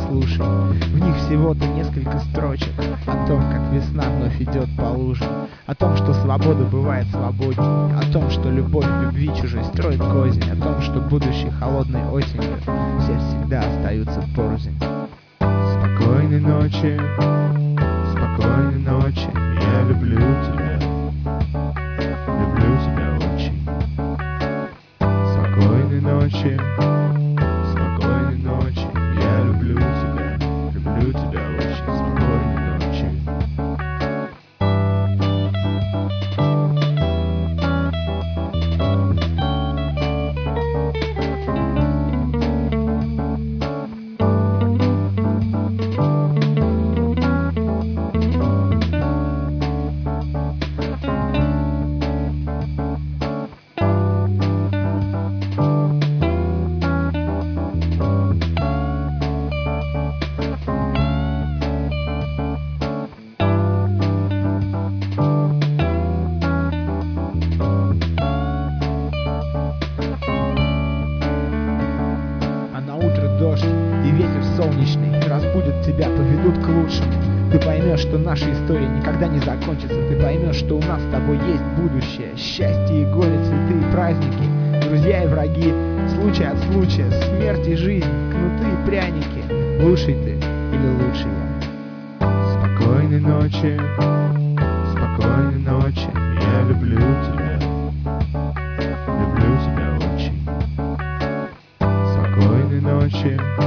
послушай. В них всего-то несколько строчек о том, как весна вновь идет по лужам, о том, что свобода бывает свободней, о том, что любовь любви чужой строит кознь, о том, что будущей холодной осенью все всегда остаются порознь. Спокойной ночи, я люблю тебя очень. Спокойной ночи, я люблю тебя очень. Спокойной ночи. Дождь и ветер солнечный разбудят тебя, поведут к лучшему. Ты поймешь, что наша история никогда не закончится. Ты поймешь, что у нас с тобой есть будущее. Счастье и горе, цветы и праздники, друзья и враги, случай от случая, смерть и жизнь, кнуты и пряники. Лучший ты или лучший я? Спокойной ночи, я люблю тебя очень. Спокойной ночи.